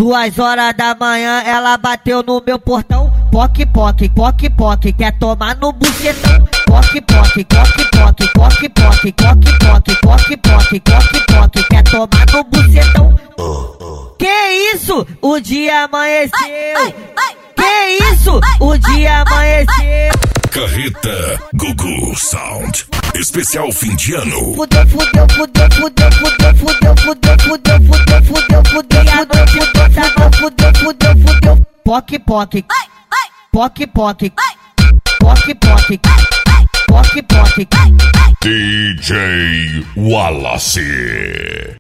2h da manhã ela bateu no meu portão. Poque, poque, poque, poque, quer tomar no bucetão. Poque, poque, poque, poque, poque, poque, poque, poque, poque, poque, poque, poque, quer tomar no bucetão. Que isso? O dia amanheceu. Que isso? O dia amanheceu. Carreta Gugu Sound. Especial fim de ano. Fudeu, fudeu, fudeu, fudeu, fudeu, fudeu, fudeu, fudeu, fudeu, fudeu, fudeu, e a noite toda fudeu, fudeu, fudeu. Poque, poque, poque, poque, poque, poque, poque, poque. DJ Wallace.